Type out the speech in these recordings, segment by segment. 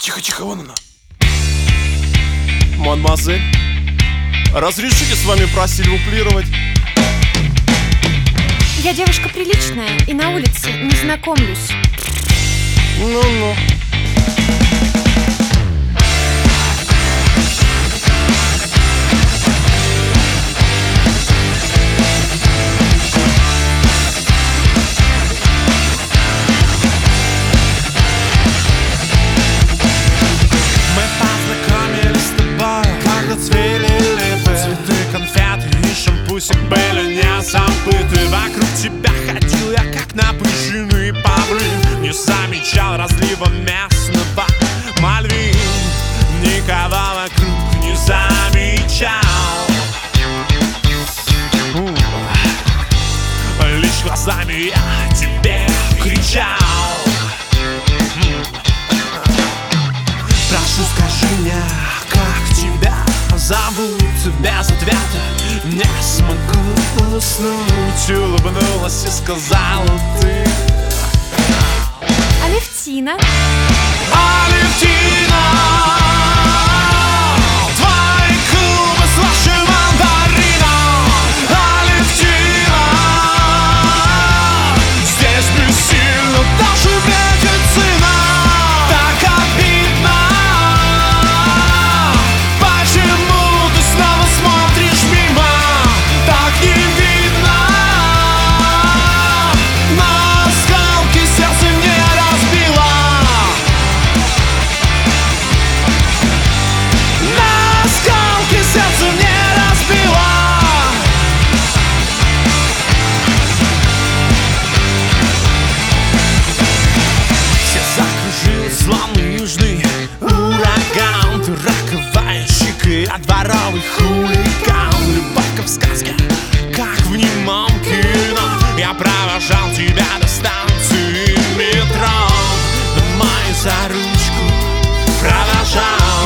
Тихо, вон она. Мадемуазель, разрешите с вами просильвуплировать? Я девушка приличная и на улице не знакомлюсь. Ну-ну. Мы познакомились с тобой, когда цвели липы. Цветы, конфеты и шампусик были не забыты. Вокруг тебя ходил я, как напряженный павлин. Не замечал разлива местного Мальвин. Никого вокруг не замечал. Лишь глазами я тебе кричал. Прошу, скажи мне, как тебя зовут? Без ответа не смогу уснуть. Улыбнулась и сказала ты: Алевтина. Алевтина, твои губы слаще мандарина. Алевтина, здесь бессильна даже медицина. Так обидно, почему ты снова смотришь мимо? Так не видно, на осколки сердце мне разбило. На осколки сердце мне разбило. Все закружилось, словно южный ураган. Ты раковая щека, я дворовый хулиган. Любовь как в сказке, как в немом кино. Я провожал тебя до станции метро, домой за ручку провожал.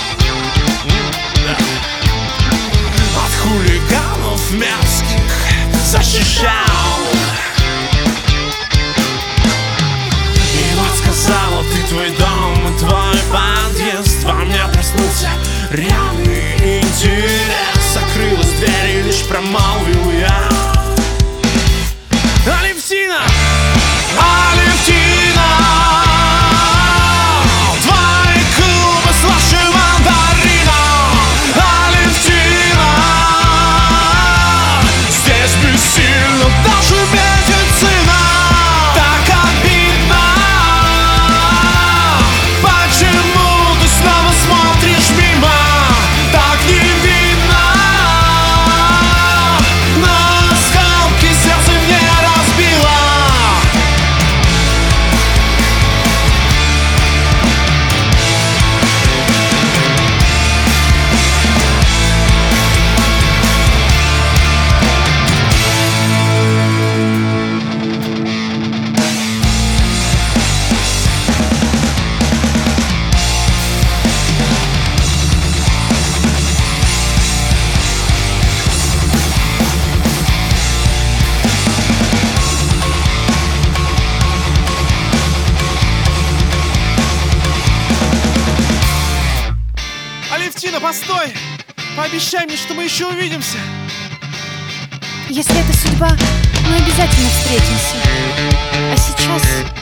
От хулиганов мерзких защищал. И вот сказала ты: твой дом и твой подъезд. Во мне проснулся реальный интерес. Закрылась дверь и лишь промолвил я: Алевтина, Алевтина, твои губы слаще мандарина. Алевтина, здесь бессильна даже медицина. Так обидно, почему ты снова смотришь мимо? Так не видно, на осколки сердце мне разбило. Алевтина, постой! Пообещай мне, что мы еще увидимся. Если это судьба, мы обязательно встретимся. А сейчас